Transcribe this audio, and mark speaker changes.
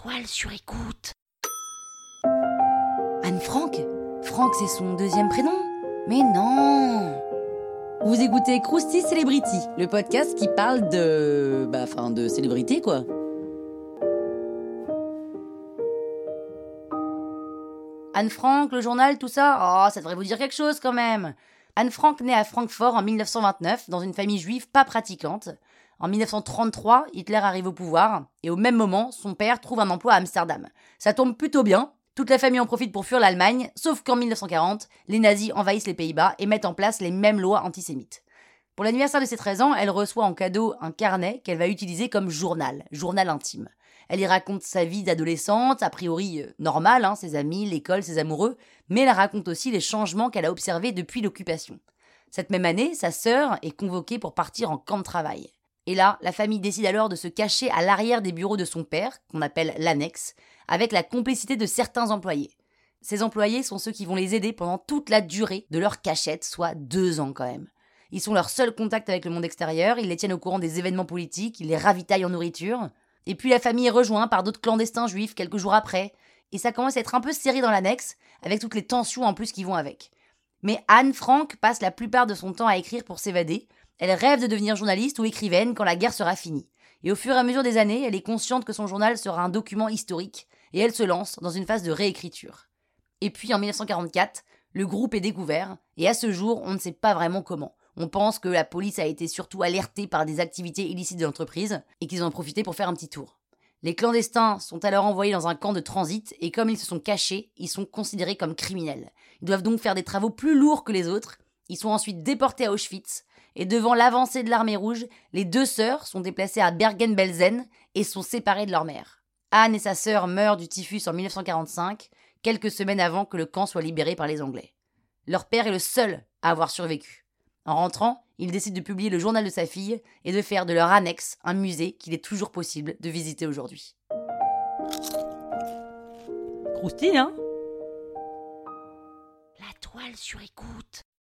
Speaker 1: toile sur écoute.
Speaker 2: Anne-Franck ? Franck, c'est son deuxième prénom ? Mais non ! Vous écoutez Krusty Celebrity, le podcast qui parle de célébrité, quoi. Anne-Franck, le journal, tout ça ? Oh, ça devrait vous dire quelque chose quand même. Anne-Franck naît à Francfort en 1929, dans une famille juive pas pratiquante. En 1933, Hitler arrive au pouvoir, et au même moment, son père trouve un emploi à Amsterdam. Ça tombe plutôt bien, toute la famille en profite pour fuir l'Allemagne, sauf qu'en 1940, les nazis envahissent les Pays-Bas et mettent en place les mêmes lois antisémites. Pour l'anniversaire de ses 13 ans, elle reçoit en cadeau un carnet qu'elle va utiliser comme journal intime. Elle y raconte sa vie d'adolescente, a priori normale, ses amis, l'école, ses amoureux, mais elle raconte aussi les changements qu'elle a observés depuis l'occupation. Cette même année, sa sœur est convoquée pour partir en camp de travail. Et là, la famille décide alors de se cacher à l'arrière des bureaux de son père, qu'on appelle l'annexe, avec la complicité de certains employés. Ces employés sont ceux qui vont les aider pendant toute la durée de leur cachette, soit 2 ans quand même. Ils sont leur seul contact avec le monde extérieur, ils les tiennent au courant des événements politiques, ils les ravitaillent en nourriture. Et puis la famille est rejointe par d'autres clandestins juifs quelques jours après, et ça commence à être un peu serré dans l'annexe, avec toutes les tensions en plus qui vont avec. Mais Anne-Franck passe la plupart de son temps à écrire pour s'évader. Elle rêve de devenir journaliste ou écrivaine quand la guerre sera finie. Et au fur et à mesure des années, elle est consciente que son journal sera un document historique, et elle se lance dans une phase de réécriture. Et puis en 1944, le groupe est découvert, et à ce jour, on ne sait pas vraiment comment. On pense que la police a été surtout alertée par des activités illicites de l'entreprise, et qu'ils en ont profité pour faire un petit tour. Les clandestins sont alors envoyés dans un camp de transit, et comme ils se sont cachés, ils sont considérés comme criminels. Ils doivent donc faire des travaux plus lourds que les autres. Ils sont ensuite déportés à Auschwitz, et devant l'avancée de l'armée rouge, les 2 sœurs sont déplacées à Bergen-Belsen et sont séparées de leur mère. Anne et sa sœur meurent du typhus en 1945, quelques semaines avant que le camp soit libéré par les Anglais. Leur père est le seul à avoir survécu. En rentrant, il décide de publier le journal de sa fille et de faire de leur annexe un musée qu'il est toujours possible de visiter aujourd'hui. Croustille, hein ?
Speaker 1: La toile sur écoute.